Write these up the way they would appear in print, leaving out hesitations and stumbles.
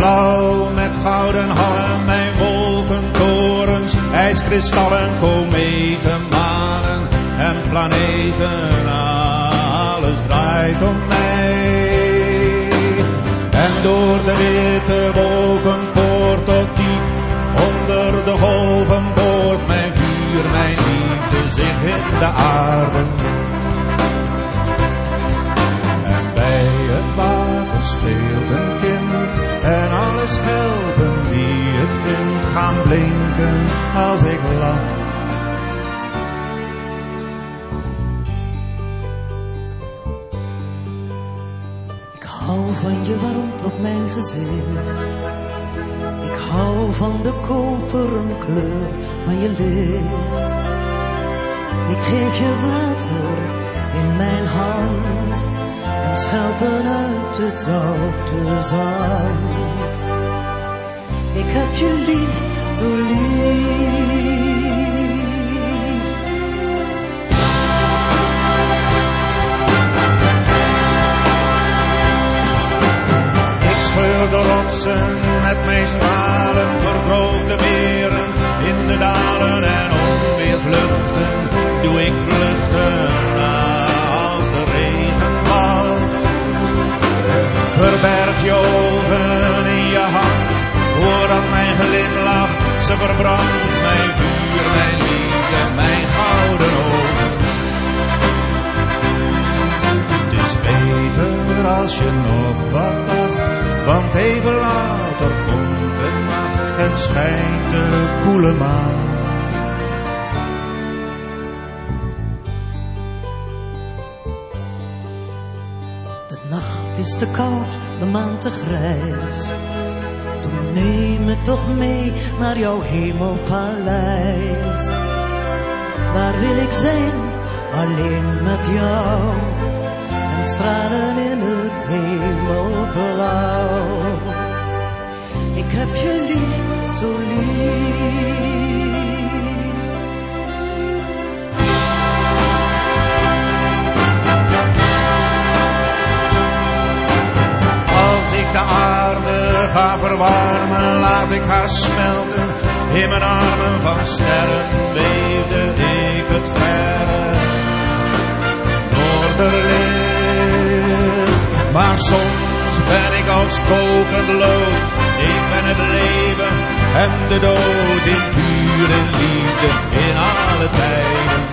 blauw met gouden hallen, mijn wolkentorens, ijskristallen, kometen, manen en planeten. Alles draait om mij. En door de witte wolkenpoort tot diep onder de golven boort mijn vuur, mijn liefde zich in de aarde. En bij het water speelt een kind en alle schelpen die het vindt gaan blinken als ik lach. Ik hou van je warm tot mijn gezicht. Ik hou van de koperen kleur van je licht. Ik geef je water in mijn hand en schelpen uit het zoute zand. Ik heb je lief, zo lief. Scheur de rotsen met mijn stralen, verdroogde meren in de dalen en onweersluchten doe ik vluchten als de regen valt. Verberg je ogen in je hand, voordat mijn glimlach ze verbrandt. Mijn vuur, mijn liefde, mijn gouden ogen. Het is beter als je nog wat wacht, want even later komt de nacht en schijnt de koele maan. De nacht is te koud, de maan te grijs. Toen neem me toch mee naar jouw hemelpaleis. Daar wil ik zijn, alleen met jou. En stralen in het hemelblauw. Ik heb je lief, zo lief. Als ik de aarde ga verwarmen, laat ik haar smelten. In mijn armen van sterren weefde ik het verre noorderlicht. Maar soms ben ik ook spokend lood. Ik ben het leven en de dood in vuur en liefde in alle tijden.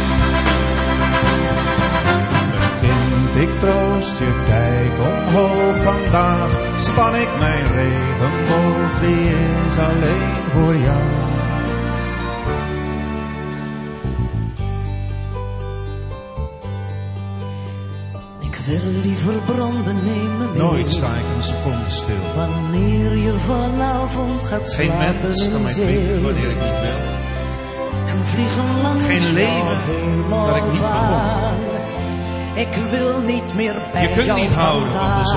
Mijn kind, ik troost je, kijk omhoog. Vandaag span ik mijn regenboog, die is alleen voor jou. Ik wil liever branden, neem me mee. Nooit sta ik een seconde stil. Wanneer je vanavond gaat slapen. Geen mens kan mij kwieken wanneer ik niet wil. En vliegen langs geen leven dat ik niet begon. Ik wil niet meer bij je kunt jou niet houden van de zon.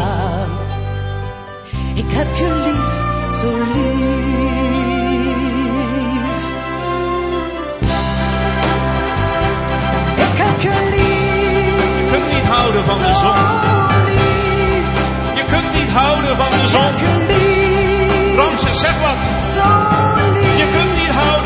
Ik heb je lief, zo lief. Ik heb je lief. Je kunt niet houden van de zon. Je kunt niet houden van de zon. Ramses, zeg wat. Je kunt niet houden